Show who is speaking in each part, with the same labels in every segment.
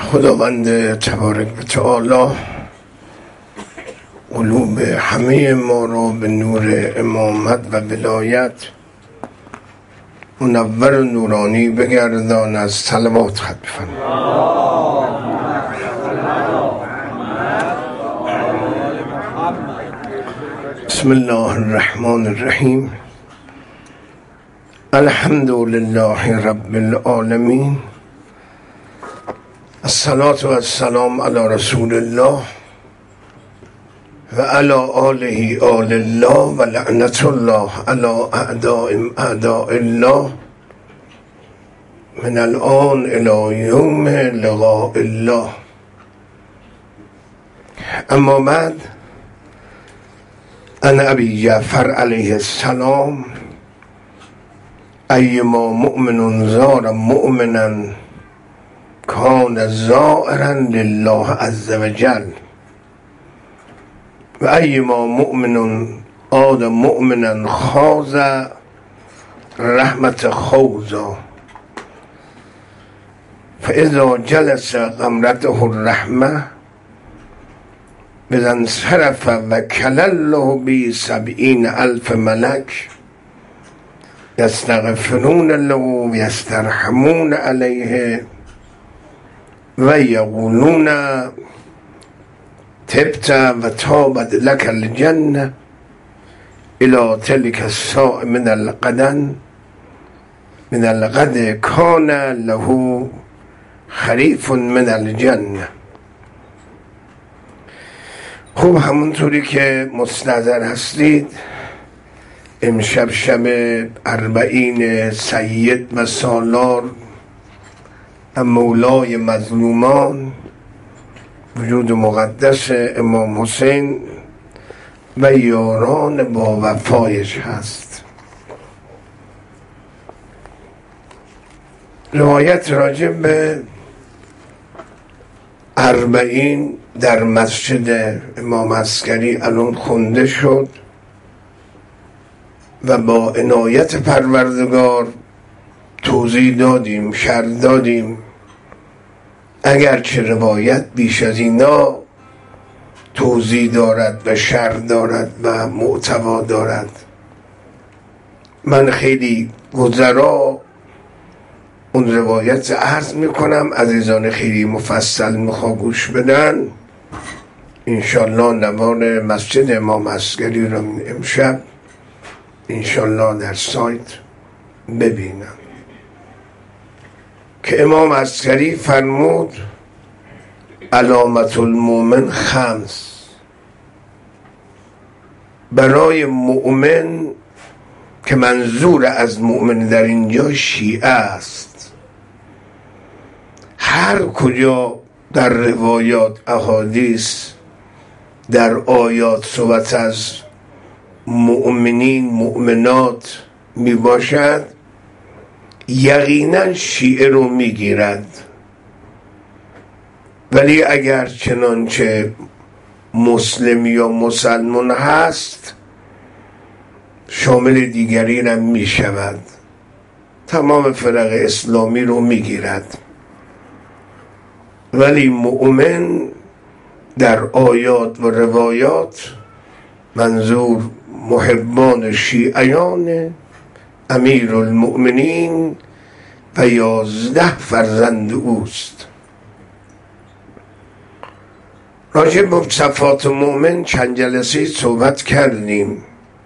Speaker 1: خداوند تبارک و تعالی قلوب همه ما را به نور امامت و ولایت منور و نورانی بگردان. از صلوات ختم فرمایید. بسم الله الرحمن الرحیم. الحمد لله رب العالمین. الصلاة و السلام علی رسول الله و علی آله آل الله و لعنت الله علی اعداء الله من الان الی یوم لقاء الله. اما بعد، انا ابی جعفر علیه السلام ایما مؤمن زار مؤمنا کان زائرا لله عز وجل و ایما مؤمن عاد مؤمنا خاض رحمت خوضا فاذا جلس غمرته الرحمه بذن صرف و کلله بی 70,000 ملک یستغفرون له و یسترحمون علیه و یقولون تبت و تابت لك الجنه الى تلك الساعه من الغد کان له خریف من الجنه. خوب، همونطوری که مستحضر هستید، امشب شب 40 سید و سالار و مولای مظلومان وجود مقدس امام حسین و یاران با وفایش هست. روایت راجع به 40 در مسجد امام عسکری الان خونده شد و با عنایت پروردگار توضیح دادیم، شرح دادیم. اگرچه روایت بیش از اینا توضیح دارد و شرح دارد و محتوا دارد، من خیلی گذرا اون روایت عرض میکنم. عزیزان خیلی مفصل میخوا گوش بدن، انشالله نوار مسجد امام عسکری رو امشب انشالله در سایت ببینم که امام عسکری فرمود علامت المؤمن 5. برای مؤمن که منظور از مؤمن در اینجا شیعه است، هر کجا در روایات، احادیث، در آیات صحبت از مؤمنین، مؤمنات می باشد، یقینا شیعه رو می گیرد. ولی اگر چنانچه مسلم یا مسلمان هست، شامل دیگری را می شود، تمام فرق اسلامی رو می گیرد. ولی مؤمن در آیات و روایات منظور محبان شیعیان امیر المؤمنین و 11 فرزند اوست. راجع به صفات مؤمن چند جلسه صحبت کردیم.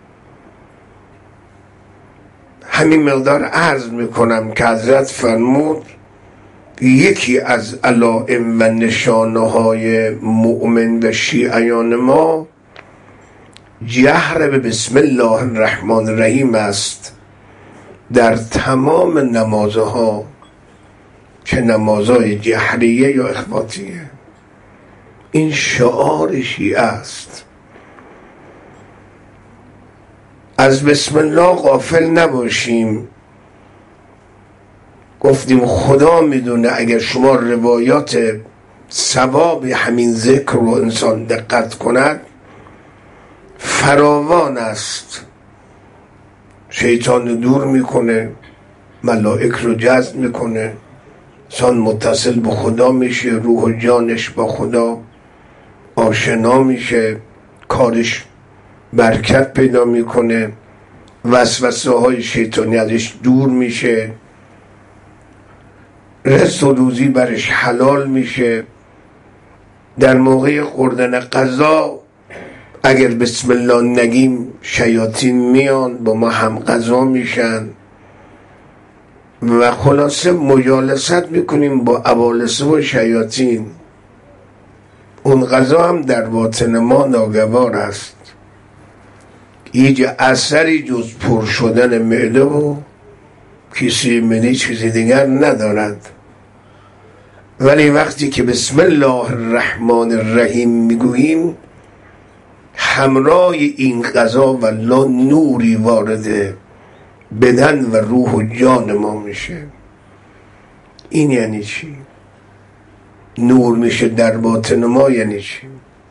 Speaker 1: همین مقدار عرض میکنم که حضرت فرمود یکی از علائم و نشانه های مؤمن و شیعیان ما جهر به بسم الله الرحمن الرحیم است در تمام نمازها، چه نمازهای جهریه یا اخباتیه. این شعار شیعه است. از بسم الله غافل نباشیم. گفتیم خدا میدونه اگر شما روایات ثواب همین ذکر رو انسان دقت کند فراوان است. شیطان دور میکنه، ملائک رو جذب میکنه، انسان متصل به خدا میشه، روح و جانش با خدا آشنا میشه، کارش برکت پیدا میکنه، وسوسه های شیطانی ازش دور میشه، رزق و روزی برش حلال میشه. در موقع خوردن غذا اگر بسم الله نگیم شیاطین میان با ما هم غذا میشن و خلاصه مجالست میکنیم با ابالسه و شیاطین. اون غذا هم در باطن ما ناگوار است، هیچ اثری جز پر شدن معده و کیسه معده چیزی دیگر ندارد. ولی وقتی که بسم الله الرحمن الرحیم میگوییم همراه این غذا والله نوری وارد بدن و روح و جان ما میشه. این یعنی چی؟ نور میشه در باطن ما یعنی چی؟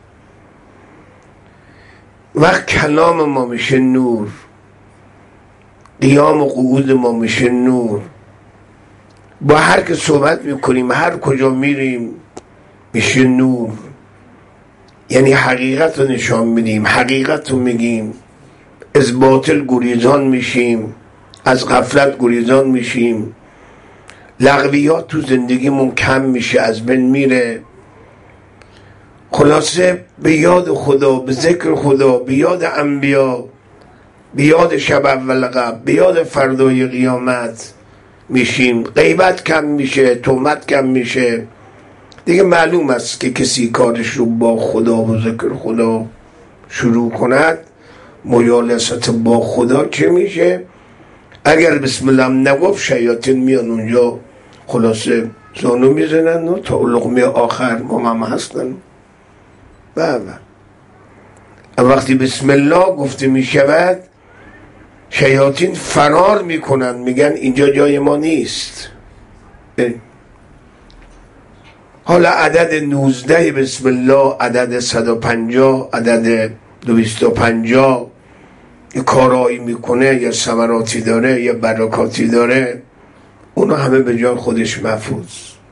Speaker 1: وقت کلام ما میشه نور، قیام و قعود ما میشه نور، با هر که صحبت میکنیم هر کجا میریم میشه نور. یعنی حقیقت رو نشان میدیم، حقیقت رو میگیم، از باطل گریزان میشیم، از غفلت گریزان میشیم، لغویات تو زندگیمون کم میشه، از بین میره. خلاصه به یاد خدا، به ذکر خدا، به یاد انبیا، به یاد شب اول قبل، به یاد فردای قیامت میشیم. غیبت کم میشه، تهمت کم میشه. دیگه معلوم است که کسی کارش رو با خدا و ذکر خدا شروع کند، مجالست با خدا چه میشه؟ اگر بسم الله نگفت شیاطین میان اونجا خلاصه زانو میزنن و تا لقمه آخر ما هم هستن. بله وقتی بسم الله گفته میشود شیاطین فرار میکنن، میگن اینجا جای ما نیست. حالا عدد 19 بسم الله، عدد 150، عدد 250 یه کارایی میکنه، یا ثمراتی داره، یا برکاتی داره، اونا همه به جای خودش محفوظ.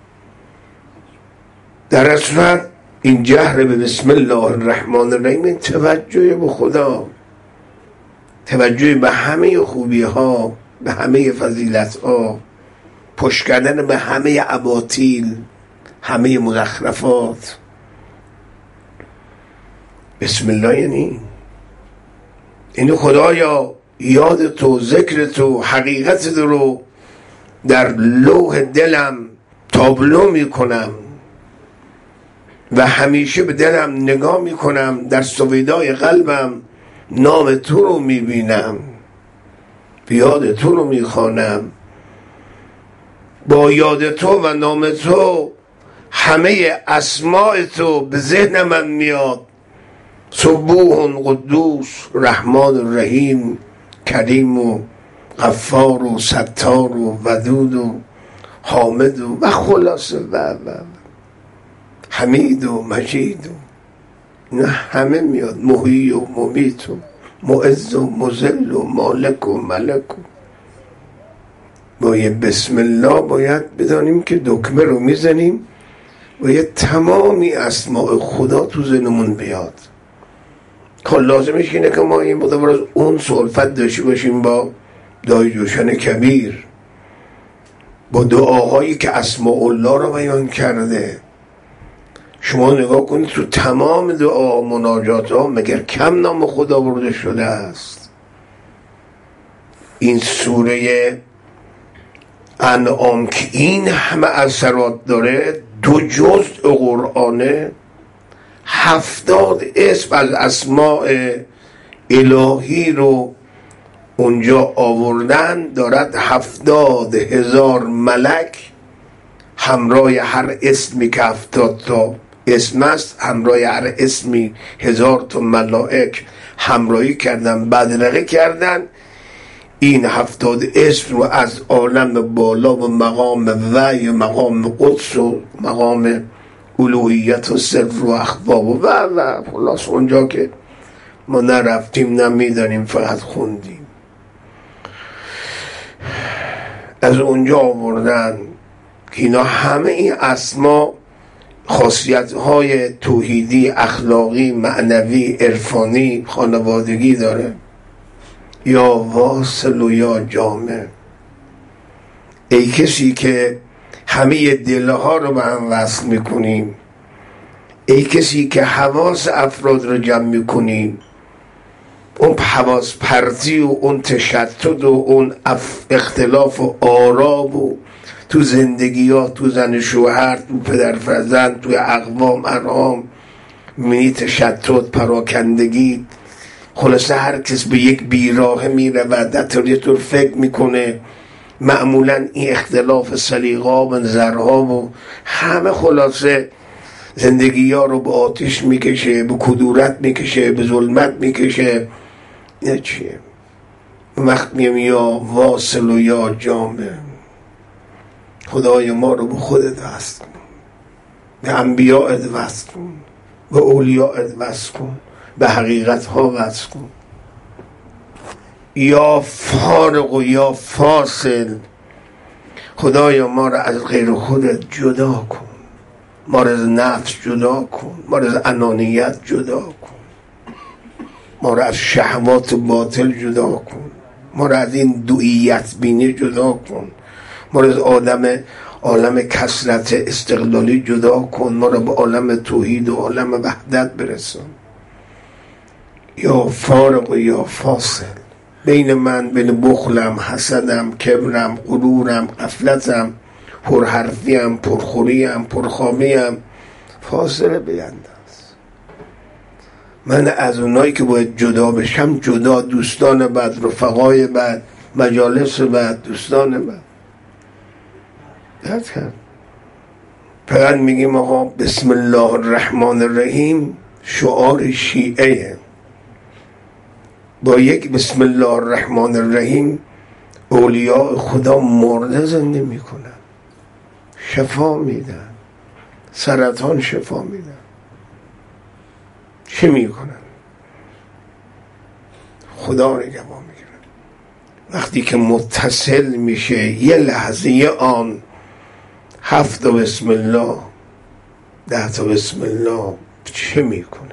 Speaker 1: در اصل این جهر به بسم الله الرحمن الرحیم توجه به خدا، توجه به همه خوبی ها، به همه فضیلت ها، پشت کردن به همه اباطیل، همه مزخرفات. بسم الله یعنی این خدایا یاد تو، ذکر تو، حقیقت تو رو در لوح دلم تابلو میکنم و همیشه به دلم نگاه میکنم، در سویدای قلبم نام تو رو میبینم، یاد تو رو میخوانم. با یاد تو و نام تو همه اسماء تو به ذهن من میاد. سبوح قدوس رحمان رحیم کریم و غفار و ستار و ودود و حامد و خلاصه و حمید و مجید و نه همه میاد، محیی و ممیت و معز و مذل و مالک و ملک. و با یه بسم الله باید بدانیم که دکمه رو میزنیم و یه تمامی اسماء خدا تو ذهنمون بیاد. که لازمش اینه که ما این مدبر از اون صلفت داشته باشیم با دای جوشن کبیر، با دعاهایی که اسماء الله رو بیان کرده. شما نگاه کنید تو تمام دعا مناجات ها مگر کم نام خدا برده شده است؟ این سوره انعام که این همه اثرات داره، 2 جزء قرآنه، 70 اسم از اسماء الهی رو اونجا آوردن. دارد 70,000 ملک همراه هر اسمی که 70 تا اسم است، همراه هر اسمی 1000 تا ملائک همراهی کردن، بدرقه کردن. این 70 اسم رو از عالم بالا و مقام وحی و مقام قدس و مقام الوهیت و سر و اخبار و خلاص اونجا که ما نرفتیم نمیدانیم، فقط خوندیم. از اونجا آوردن که اینا همه این اسما خاصیت‌های توحیدی، اخلاقی، معنوی، عرفانی، خانوادگی داره. یا واصل و یا جامع، ای کسی که همه دلها رو به هم وصل میکنیم، ای کسی که حواس افراد رو جمع میکنیم، اون حواس پرتی و اون تشتت و اون اختلاف و آراب و تو زندگی ها، تو زن شوهر، تو پدر فرزند، تو اقوام ارحام، منی تشتت، پراکندگی، خلاصه هر کس به یک بیراه میره و یه طور فکر میکنه. معمولا این اختلاف سلیقه‌ها و نظرها و همه خلاصه زندگی ها رو به آتش میکشه، به کدورت میکشه، به ظلمت میکشه. این چیه؟ وقت میم یا واصل و یا جامع، خدای ما رو به خودت وصل کن، به انبیاءت وصل کن، به اولیاءت وصل کن، به حقیقت ها وصل کن. یا فارق و یا فاصل، خدایا ما را از غیر خودت جدا کن، ما را از نفس جدا کن، ما را از انانیت جدا کن، ما را از شهوات باطل جدا کن، ما را از این دوئیت بینی جدا کن، ما را از عالم کثرت استقلالی جدا کن، ما را به عالم توحید و عالم وحدت برسون. یا فارق و یا فاصل، بین من، بین بخلم، حسدم، کبرم، غرورم، غفلتم، پرحرفیم، پرخوریم، پرخامیم، فاصله بینداز. من از اونایی که باید جدا بشم جدا، دوستان بد، رفقای بد، مجالس بد، دوستان بد درد کرد. فقط میگیم آقا بسم الله الرحمن الرحیم شعار شیعه، با یک بسم الله الرحمن الرحیم اولیاء خدا مرده زنده میکنن، شفا میدن، سرطان شفا میدن. چه میکنن؟ خدا رو گواه میگیرن. وقتی که متصل میشه یه لحظه آن 7 بسم الله 10 بسم الله، چه میکنه؟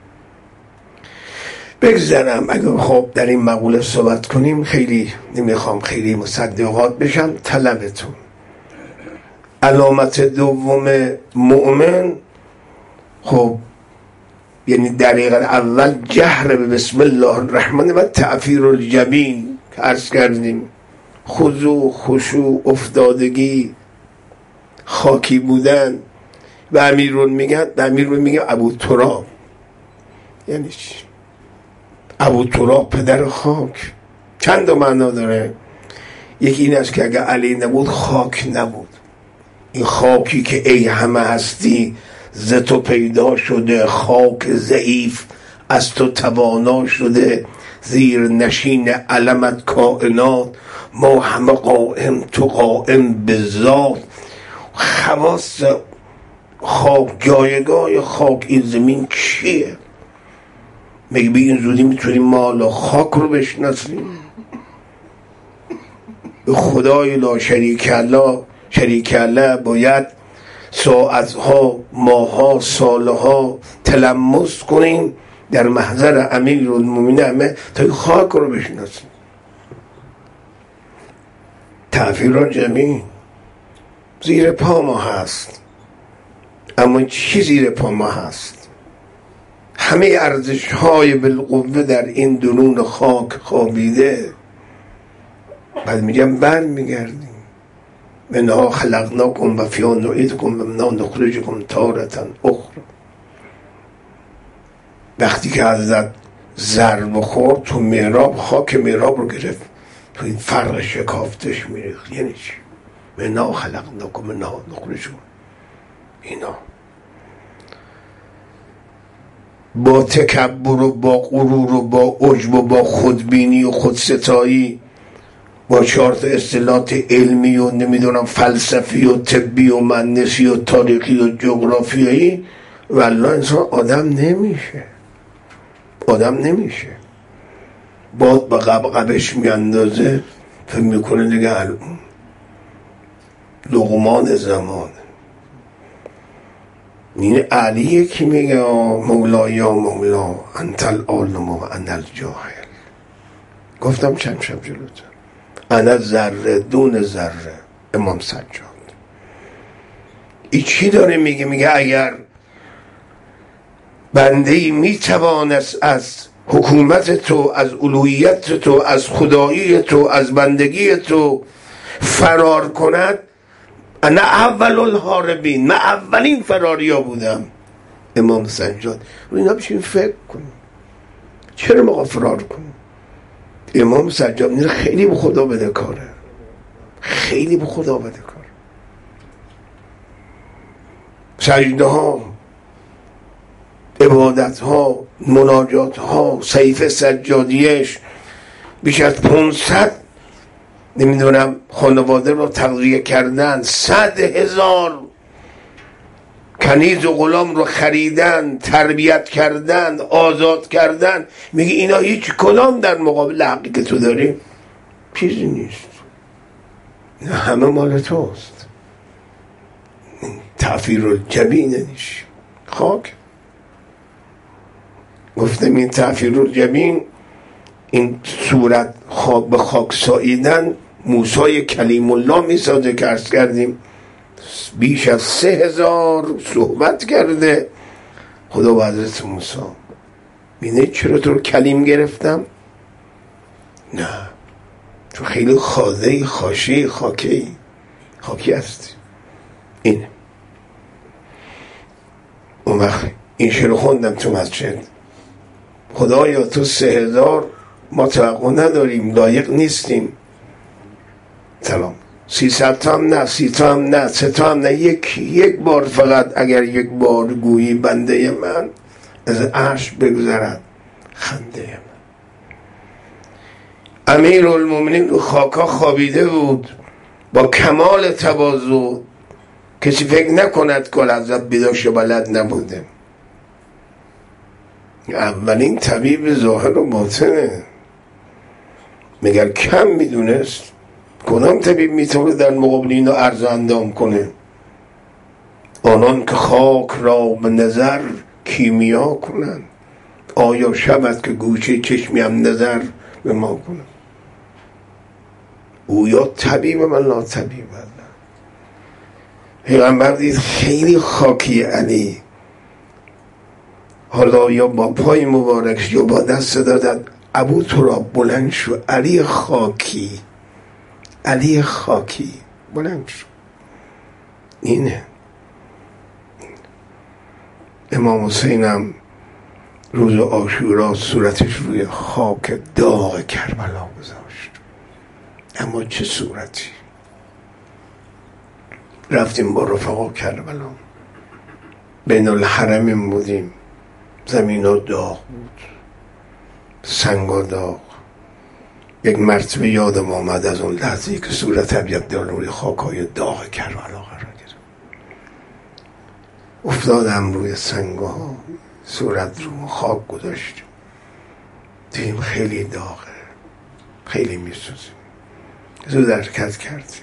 Speaker 1: بگذارم اگر خب در این مقوله صحبت کنیم، خیلی نمیخوام خیلی مصدقات بشم. طلبتون علامت دوم مؤمن، خب یعنی دقیقا اول جهر به بسم الله الرحمن و تعفیر الجبین که عرض کردیم، خضوع، خشوع، افتادگی، خاکی بودن. و امیرون میگن ابو تراب. یعنی چی؟ ابو تراب پدر خاک چند معنا داره. یکی این است که اگر علی نبود خاک نبود. این خاکی که ای همه هستی ز تو پیدا شده، خاک ضعیف از تو توانا شده، زیر نشین علمت کائنات، ما همه قائم تو قائم به ذات. خواص خاک، جایگاه خاک این زمین چیه؟ میگه به این زودی میتونیم مالا خاک رو بشناسیم؟ به خدای لا شریک الله باید ساعتها، ماها، سالها تلمس کنیم در محضر امیرالمومنین همه تا خاک رو بشناسیم. تعفیر جمعی زیر پا ما هست، اما چی زیر پا ما هست؟ همه ارزش های بالقوه در این درون خاک خوابیده. بعد میگم بر میگردیم منها خلقناکم و فیها نعیدکم و منها نخرجکم تارة اخرى. وقتی که حضرت ضرب خورد تو محراب، خاک محراب رو گرفت، تو این فرق شکافتش میریخت. یعنی چی؟ منها خلقناکم و منها نخرجکم. اینا با تکبر و با غرور و با عجب و با خودبینی و خودستایی، با 4 اصطلاحات علمی و نمیدونم فلسفی و طبی و مهندسی و تاریخی و جغرافیایی، والله انسان آدم نمیشه. باد به قبقبش میاندازه، فکر میکنه دیگه الان لقمان زمان. این علیه که میگه مولا یا مولا انت العالم و انا الجاهل. گفتم چند شب جلوتر انا ذره دون ذره. امام سجاد این چی داره میگه؟ میگه اگر بنده ای میتوانست از حکومت تو، از الوهیت تو، از خدایی تو، از بندگی تو فرار کند، انا اول الهاربین، من اولین فراریا بودم. امام سجاد رو اینا بشین فکر کنیم چرا ما فرار کنیم؟ امام سجاد خیلی به خدا بده کاره، خیلی به خدا بده کاره. سجده ها، عبادت ها، مناجات ها، سیف سجادیش بیش از 500 نمیدونم خانواده رو تغذیه کردن، 100,000 کنیز و غلام رو خریدن، تربیت کردن، آزاد کردن. میگه اینا هیچ کدام در مقابل حقی که تو داری چیزی نیست، اینا همه مال توست. تعفیر الجبین نیش خاک. گفتم این تعفیر الجبین، این صورت به خاک ساییدن موسی کلیم الله میسازه که عرض کردیم بیش از 3000 صحبت کرده خدا با حضرت موسی. بینه چرا تو رو کلیم گرفتم؟ نه تو خیلی خاضه‌ای، خاشی، خاکی هستی. اینه. اون وقت این شعر خوندم تو مسجد، خدایا تو 3000 ما توقع نداریم، لایق نیستیم. سلام 300 تا هم نه، 30 تا هم نه، 3 تا هم نه، یک بار فقط اگر یک بار گویی بنده من از عرش بگذرد خنده من. امیر المومنین رو خاکا خوابیده بود با کمال تواضع، کسی فکر نکند که حضرت بیداش بلد نبوده. اولین طبیب ظاهر و باطنه. مگر کم میدونست کدام طبیب میتونه در مقابل اینو عرض اندام کنه؟ آنان که خاک را به نظر کیمیا کنن، آیا شبت که گوشه چشمی هم نظر به ما کنن؟ او یا طبیب من لا طبیب الله. پیغمبر دید خیلی خاکی علی، حالا یا با پای مبارکش یا با دست دادن ابو تراب بلند شو، علی خاکی، علی خاکی بلند شو. اینه. امام حسینم روز عاشورا صورتش روی خاک داغ کربلا گذاشت. اما چه صورتی؟ رفتیم با رفقا کربلا، بین الحرمین بودیم، زمین ها داغ بود، سنگا داغ. یک مرتبه یادم آمد از اون لحظه‌ای که صورت ابیض‌دار روی خاک‌های داغ کربلا قرار گرفت، افتادم روی سنگا، صورت رو خاک گذاشتیم، دیدیم خیلی داغه، خیلی میسوزیم، زود حرکت کردیم.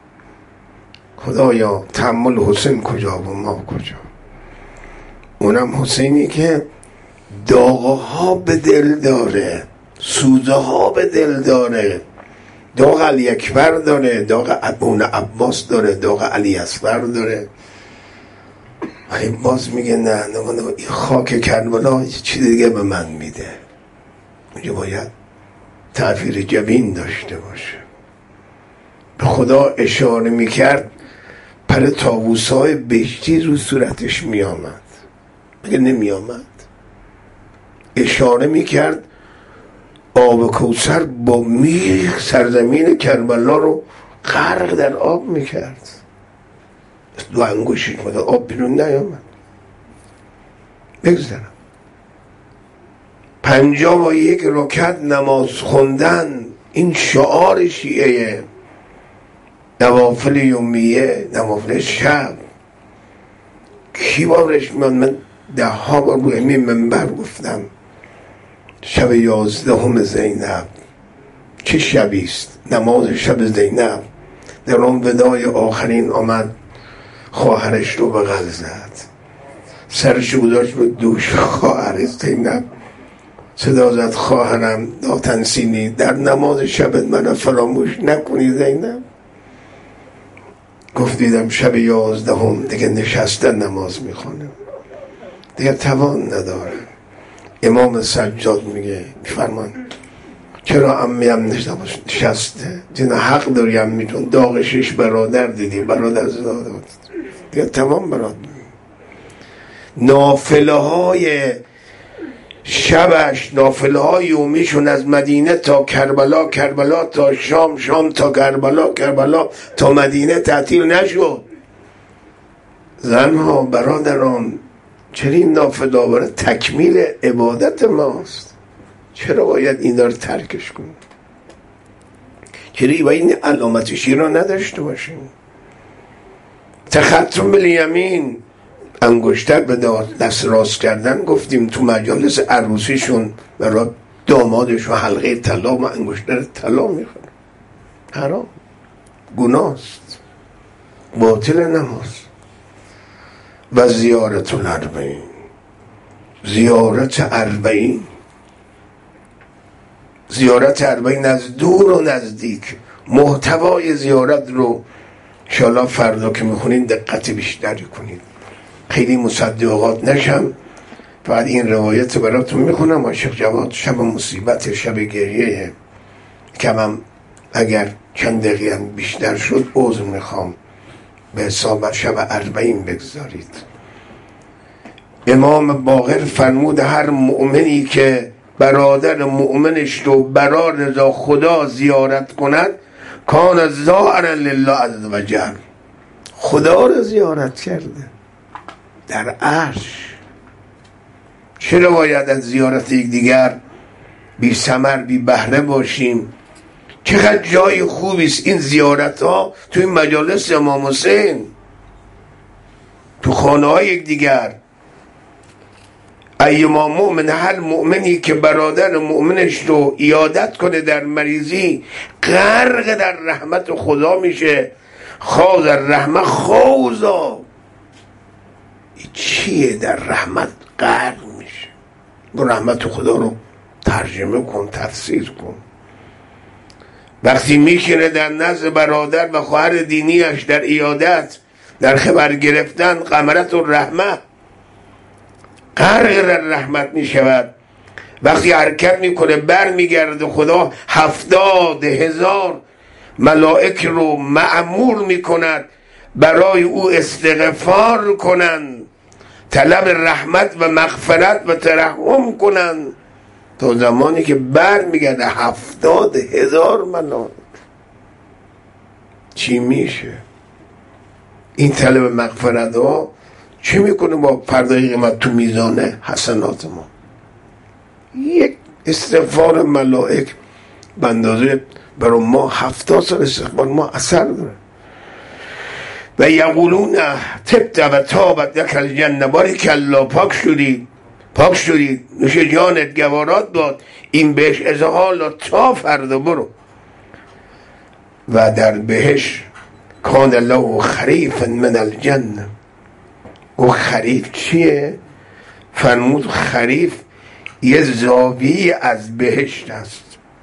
Speaker 1: خدایا تحمل حسین کجا و ما کجا؟ اونم حسینی که داغه ها به دل داره، سوزه ها به دل داره. داغ علی اکبر داره، داغ ابون عباس داره، داغ علی اصغر داره. ولی باز میگه نه این خاک کربلا چی دیگه به من میده. اونجا باید تعفیر جبین داشته باشه. به خدا اشاره میکرد پر طاووس‌های بهشتی رو صورتش میامد، مگه نمیامد؟ اشاره میکرد آب کوثر با میخ سرزمین کربلا رو غرق در آب میکرد، دو انگوشش مدد آب بیرون نیامد. بگذارم 51 رکعت نماز خوندن، این شعار شیعه. نوافل یومیه، نوافل شب. کی بارش من 10 بار روی این منبر گفتم شب 11 زینب چه شبیست؟ نماز شب زینب در اون ودای آخرین آمد خواهرش رو بغل زد، سرش رو گذاشت به دوش خواهر زینب، صدا زد خواهرم ناتنسینی در نماز شب من فراموش نکنی زینب. گفت دیدم شب 11 دیگه نشسته نماز میخونه، دیگه توان نداره. امام سجاد میفرمان چرا امیم نشسته؟ دینا حق داری امیتون، داغ 6 برادر دیدی، برادر زداد دیگه توان برات. نافله های شبش، نافله های یومیشون از مدینه تا کربلا، کربلا تا شام، شام تا کربلا، کربلا تا مدینه تعطیل نشد. زنها برادران چرا این نافله داوره تکمیل عبادت ماست، چرا باید این رو ترکش کنیم؟ چرا باید این علامتشی را نداشته باشیم؟ تختم بالیمین، انگشتر به دست راست کردن. گفتیم تو مجالس عروسیشون برای دامادشون حلقه طلا و انگشتر طلا میخوره، حرام، گناست، باطل نماز. و زیارت الاربعین، زیارت اربعین، زیارت اربعین از دور و نزدیک. محتوای زیارت رو انشاءالله فردا که میخونین دقت بیشتری کنید، خیلی مصدقات نشم. فقط این روایت براتون میخونم. عاشق جواد شب مصیبت، شب گریه کمم اگر چند دقیقه هم بیشتر شد عذر میخوام، به حساب شب 40 بگذارید. امام باقر فرمود هر مؤمنی که برادر مؤمنش رو برای رضا خدا زیارت کند کان زائرا لله عز وجل، خدا رو زیارت کرده در عرش. چرا باید از زیارت یک دیگر بی ثمر بی بهره باشیم؟ چقدر جای خوبی است این زیارت ها توی مجالس امام حسین، تو خانه های یک دیگر. ایما مؤمن، هر مؤمنی که برادر مؤمنش رو عیادت کنه در مریضی غرق در رحمت خدا میشه. خوض الرحمه خوضا، چیه در رحمت غرق میشه؟ با رحمت خدا رو ترجمه کن، تفسیر کن. وقتی میشینه در نزد برادر و خواهر دینیش در عیادت، در خبر گرفتن، قمرت الرحمه، غرق در رحمت میشود. وقتی حرکت میکنه بر میگرده، خدا 70,000 ملائک رو مأمور میکند برای او استغفار کنند، طلب رحمت و مغفرت و ترحم کنند. تا زمانی که بر میگرده 70,000 ملائک، چی میشه؟ این طلب مغفرت ها چی میکنه با فردای قیامت تو میزان حسنات ما؟ یک استغفار ملائک به اندازه برای ما 70 سال استغفار ما اثر داره. و یقولون تبت و تابت لک الجنه، بارک الله، پاک شدید، پاک شدید، نوش جانت، گوارات داد، این بهش ازحال تا فردا برو. و در بهش کان له خریفا من الجنه. او خریف چیه؟ فرمود خریف یه زاویه از بهشت است،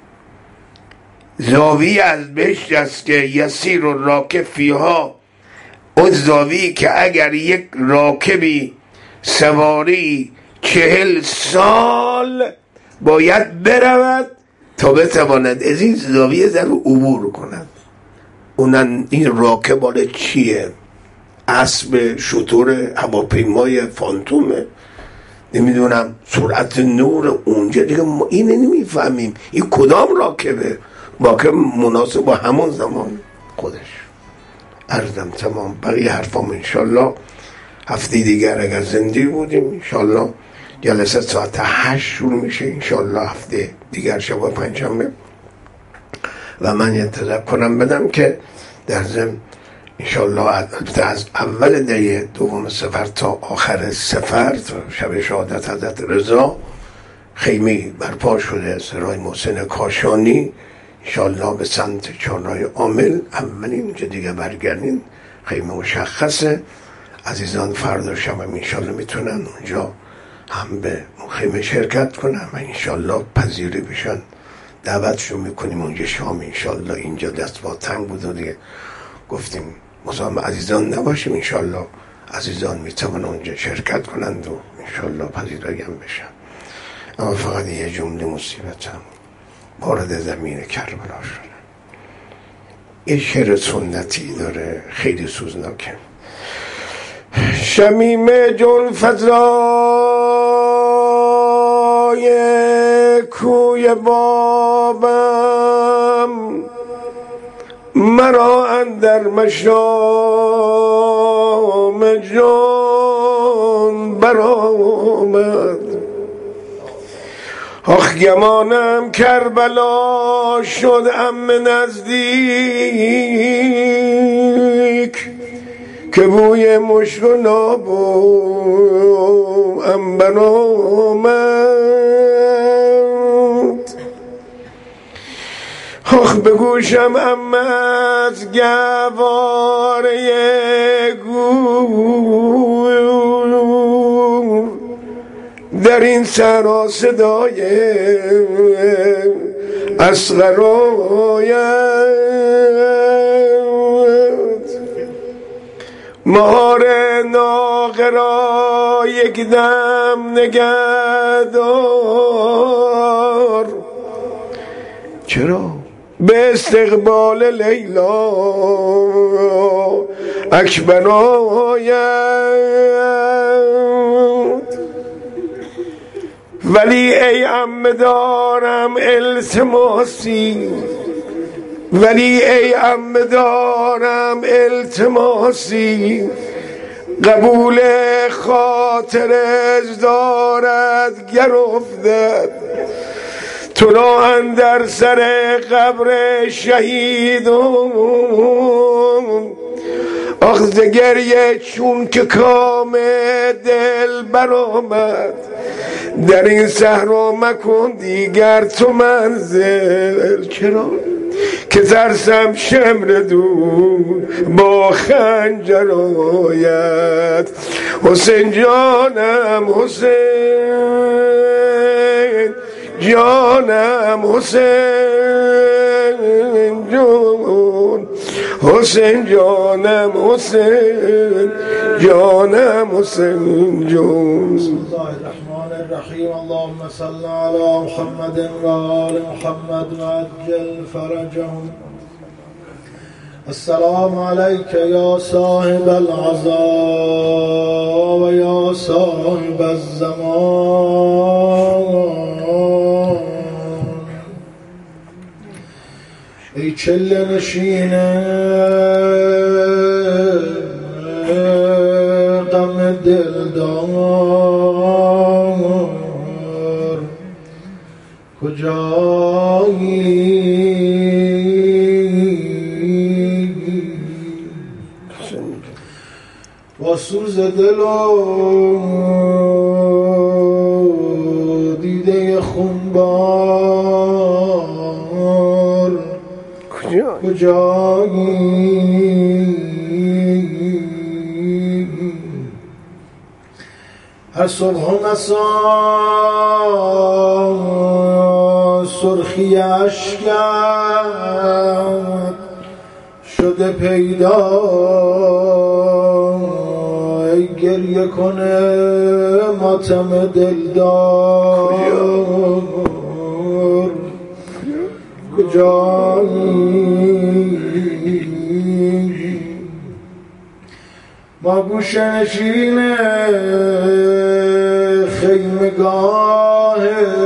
Speaker 1: زاویه از بهشت است که یسیر و راکب فیها. اون زاویه که اگر یک راکبی سواری 40 سال باید برود تا بتواند از این زاویه در عبور کند. اونن این راکب بالا چیه؟ اسب، شتر، هواپیمای فانتومه، نمیدونم سرعت نور اونجا دیگه. ما اینه نمیفهمیم این کدام راکبه. راکب مناسب با همون زمان خودش. عرضم تمام. بقیه حرفام انشالله هفته دیگر اگر زنده بودیم انشالله جلسه ساعت 8 شروع میشه انشالله هفته دیگر شب پنجشنبه. و من یه تذکرم بدم که در ضمن انشالله از اول دیه دوم سفر تا آخر سفر تا شب شهادت حضرت رضا خیمه برپا شده سرای محسن کاشانی. انشاءالله به سمت چهارراه عامل اولین که دیگه برگردین خیمه مشخصه. عزیزان فردا شب هم انشاءالله میتونن اونجا هم به خیمه شرکت کنن و انشاءالله پذیری بشن. دعوتشون میکنیم اونجا شام انشاءالله. اینجا دست با تنگ بود و دیگه گفتیم مزاحم عزیزان نباشیم. انشاءالله عزیزان میتونن اونجا شرکت کنند و انشاءالله پذیرایی هم بشن. اما فقط یه جمله مصیبت هم وارد زمین کربلا شدن. یه شعر سنتی داره خیلی سوزناکه. شمیم جون فضای کوی بابم مرا اندر مشام جان برآمد. آخ گمانم کربلا شد ام نزدیک که بوی مشک و ناب و عنبر آمد. آخ به گوشم امت گواره گور در این صحرا صدای اصغر آید. مهار ناقه را یک دم نگهدار چرا به استقبال لیلا اکبر آید. ولی ای عمه دارم التماسی، ولی ای عمه دارم التماسی، قبول خاطر دارد گر افتد تو را اندر سر قبر شهیدون. آخ ز گریه چون که کام دل برآمد در این صحرا مکن دیگر تو منزل. چرا که ترسم شمر دور با خنجر آید. حسین جانم حسین جانم حسین جان حسین جانم حسین جانم حسین جان.
Speaker 2: بسم الله الرحمن الرحیم. اللهم صل علی محمد و آل محمد و عجل فرجهم. السلام علیک یا صاحب العزا و یا صاحب الزمان. ای چله نشین غم دلدار کجایی؟ با سوز دل و دیده خونبار کجایی؟ هر صبح و مسا سرخی اشکت شده پیدا. ای گریه کنه ماتم دلدار کجایی؟ ما گوشه نشین خیمگاه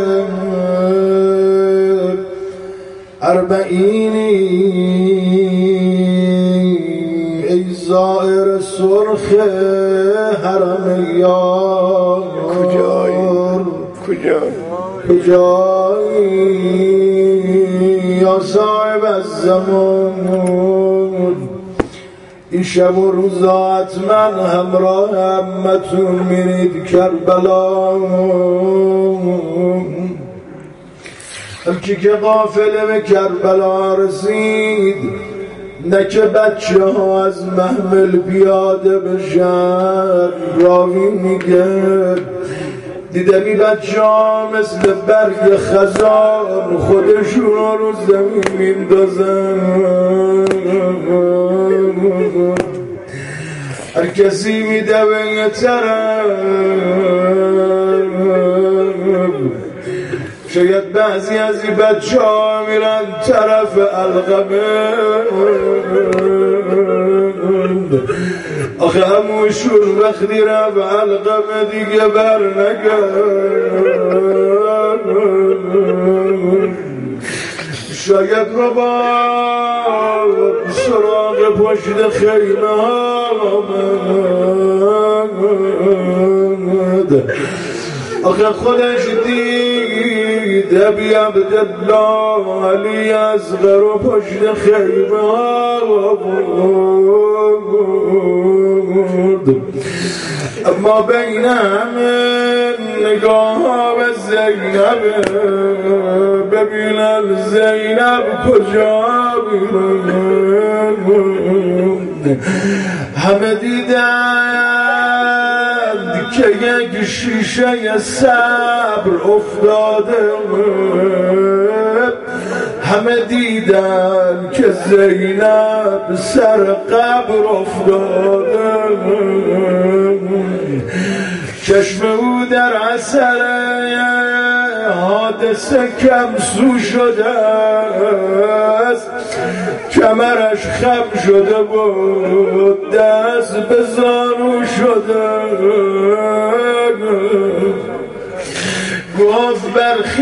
Speaker 2: اربعینی. ای زائر سرخ حرم یار کجایی؟ یا صاحب الزمان این شب و روزا حتما همراه عمتون میرید کربلا. همچی که قافله به کربلا رسید نه که بچه ها از محمل پیاده بشن. راوی میگه دیدمی بچه ها مثل برگ خزان خودشون رو زمین میندازن. هر کسی میده به یه طرف، شاید بعضی از این بچه ها میرن طرف القمه. آخه هموشون وقتی رفت القمه دیگه بر نگرد. شاید رو با سراغ پشت خیمه آمد. آخه خودش دید ابی عبدالله علی اصغر و پشت خیمه آمد. اما بین همه نگاه ها به زینب، ببینن زینب کجا بیرون. همه دیدند که یک شیشه صبر افتاده، همه دیدن که زینب سر قبر افتاده. چشم او در اثر حادثه کم سو شده است، کمرش خم شده بود، دست به زانو شده. گفت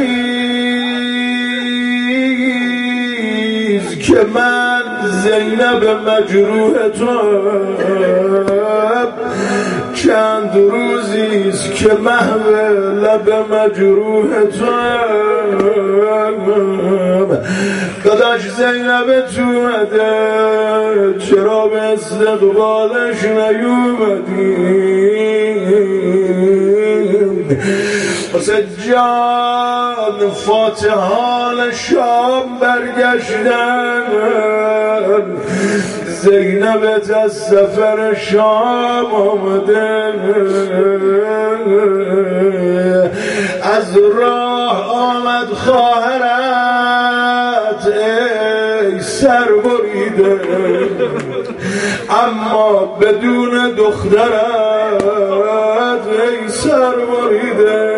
Speaker 2: برخیز که من زینب مجروح توام، چند روزیست که محو لب مجروح توام. داداش زینب تو مده، چرا به استقبالش نیومدیم؟ حسین جان فاتحان شام برگشتن، زینبت از سفر شام آمده. از راه آمد خواهرت ای سر بریده، اما بدون دخترت ای سر بریده.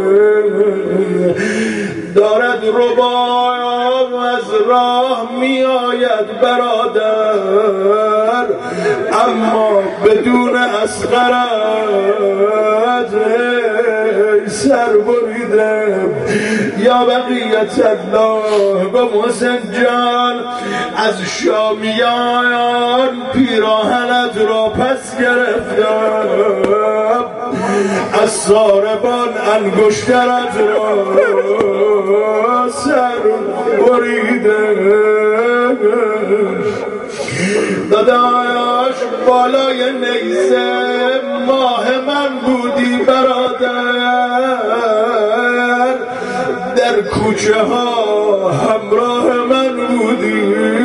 Speaker 2: دارد رباب از راه می آید برادر، اما بدون اصغرت ای سر بریده. یا بقیت الله به محسن جان از شامیان پیراهنت را پس گرفتم، از ساربان انگشترت را سر بریده. داداش بالای نیزه ماه من بودی برادر، در کوچه ها همراه من بودی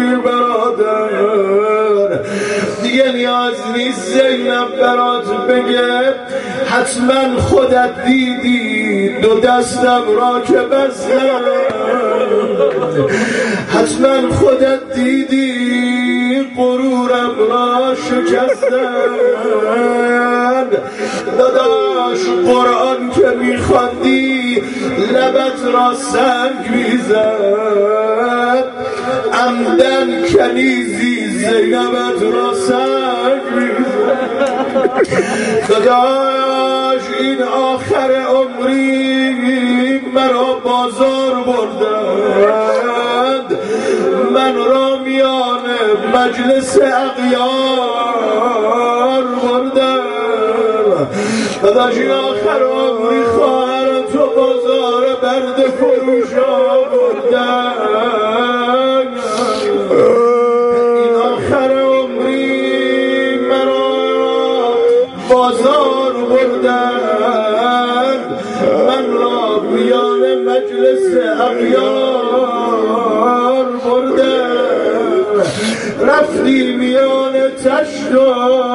Speaker 2: برادر. دیگه نیاز نیست زینب برات بگه، حتما خودت دیدی دو دستم را که بستم، حتما خودت دیدی غرورم را شکستم. داداش قرآن که میخواندی لبت را سنگ میزد، عمدن کنیزی زینبت را سنگ میزد. داداش این آخر عمری مرا بازار بردند، من را میان مجلس اغیار بردند. داداش این آخر عمری خواهر تو بازار برد فروشا بردند. این آخر عمری مرا بازار بردند، من را میان مجلس اغیار برده، رفتی میان تشت و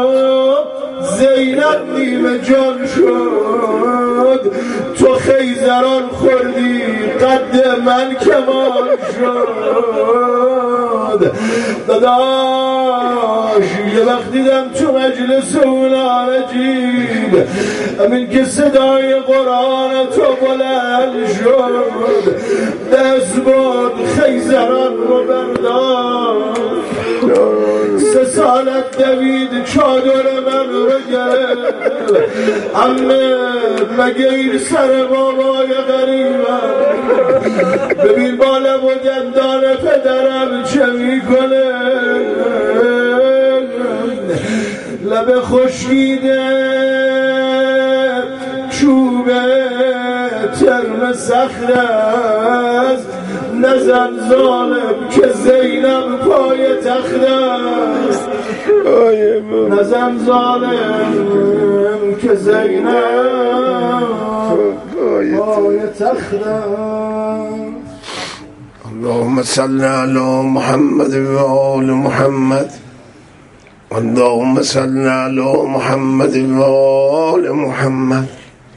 Speaker 2: زینب نیمه جان شد، تو خیزران خوردی قد من کمان شد. داداش یه وقت دیدم تو مجلس اونا نجید، همین که صدای قرآن تو بلند شد، دست بود خیزران رو برداشت. 3 سالت دوید چادر من رو گرفت، عمه مگه این سر بابای غریبم، ببین با لب و دندان پدرم چه میکنه، لب خشکیده چوب ترم سخت است، نزن ظالم که زینب پای تخت است، نزن ظالم که زینب پای تخت است.
Speaker 1: اللهم صل على محمد و آل محمد، اللهم صل على محمد و آل محمد.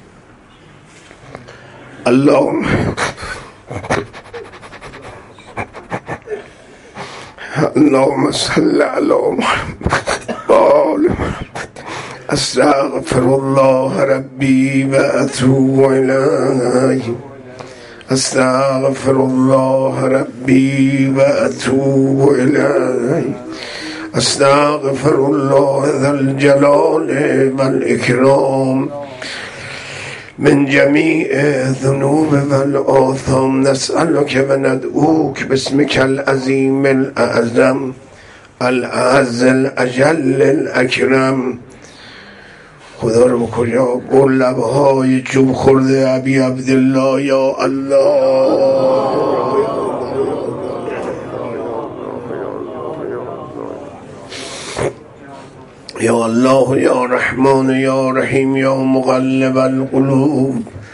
Speaker 1: اللهم صل على محمد و آل محمد. استغفر الله ربي واتوب الیه، استغفر الله ربي واتوب الیه، استغفر الله ذا الجلال والاکرام من جميع الذنوب والآثام. نسألك وندعوك باسمك العظيم الأعظم الأعز الأجل الأكرم. خدا رو کجا گل لبهای چوب خورده ابی عبدالله، یا الله یا الله یا رحمان یا رحیم یا مقلب القلوب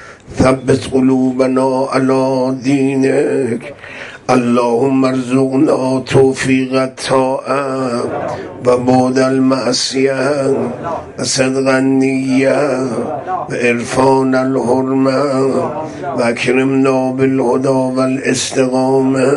Speaker 1: ثبت قلوبنا على دینک. اللهم ارزقنا توفیق الطاعه و بعد المعصیه و صدق النیه و عرفان الحرمه و اکرمنا بالهدى والاستقامه.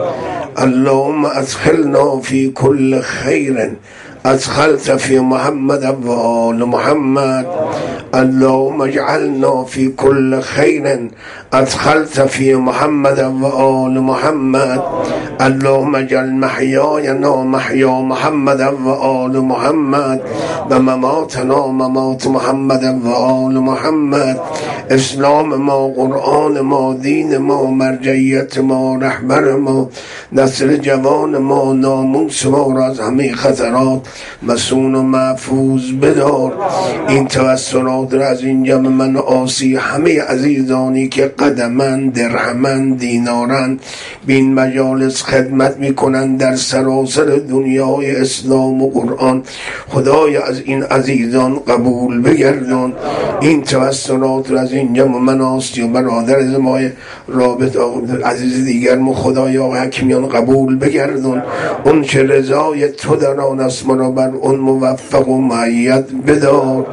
Speaker 1: اللهم ادخلنا في كل خير ادخلت في محمد وآل محمد. اللهم اجعلنا في كل خير ادخلت في محمد وآل محمد. اللهم اجعل محيانا محيا محمد وآل محمد و مماتنا ممات محمد وآل محمد. اسلام ما، قرآن ما، دین ما، مرجعیت ما، رهبر ما، نسل جوان ما، ناموس ما را از همه خطرات مسون و محفوظ بدار. این توسلات را از این جمع من آسی همه عزیزانی که قدمن، درهمن، دینارن بین مجالس خدمت میکنن در سراسر دنیای اسلام و قرآن، خدای از این عزیزان قبول بگردان. این توسلات را از این جمع من آسی و برادر زمای رابط عزیز دیگر مو خدایا و حکیمیان قبول بگردان. اون چه رضای تو در آن است مرا بر اون موفق و معید بدار.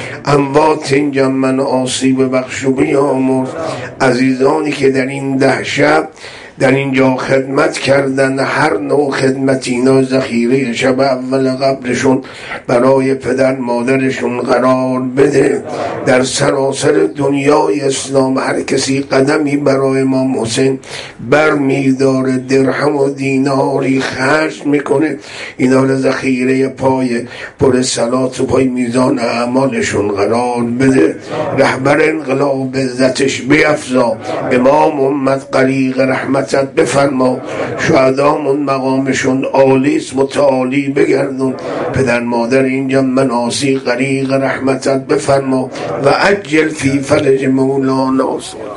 Speaker 1: اموات این جمع من آسیب بخش و بیامرز. عزیزانی که در این 10 شب در اینجا خدمت کردن، هر نوع خدمتی اینا ذخیره شب اول قبرشون برای پدر مادرشون قرار بده. در سراسر دنیای اسلام هر کسی قدمی برای امام حسین بر میداره، درهم و دیناری خرج میکنه، اینا رو ذخیره پای پر صلات و پای میزان اعمالشون قرار بده. رهبر انقلاب عزتش بیفزا، امام امت غریق رحمتت بفرما. شهدامون مقامشون عالیست متعالی بگردون. پدر مادر اینجا مناسی غریق رحمتت بفرما و عجل فی فرج مولانا.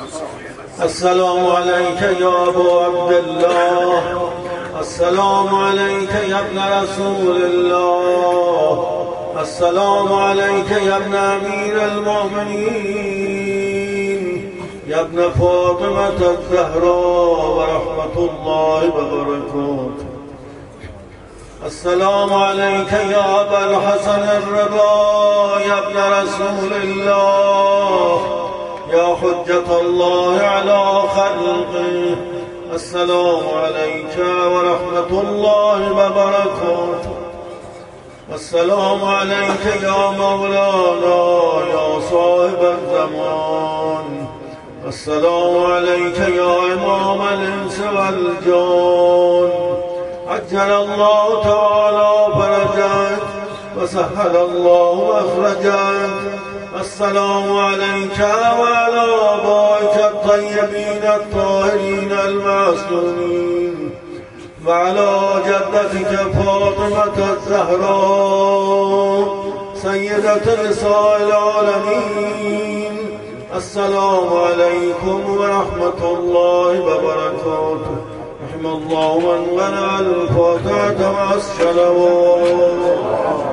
Speaker 2: السلام علیک یا ابو عبدالله، السلام علیک یا ابن رسول الله، السلام علیک یا ابن امیر المؤمنین، يا ابن فاطمة الزهراء ورحمة الله وبركاته. السلام عليك يا أبا الحسن الرضا يا ابن رسول الله يا حجة الله على خلقه. السلام عليك ورحمة الله وبركاته. السلام عليك يا مولانا يا صاحب الزمان. السلام عليك يا إمام الإنس والجان. عجل الله تعالى فرجك وسهل الله مخرجك. السلام عليك وعلى آبائك الطيبين الطاهرين المعصومين وعلى جدتك فاطمة الزهراء سيدة نساء العالمين. السلام عليكم ورحمة الله وبركاته. رحم الله من منع الفاتحة مع الصلوات.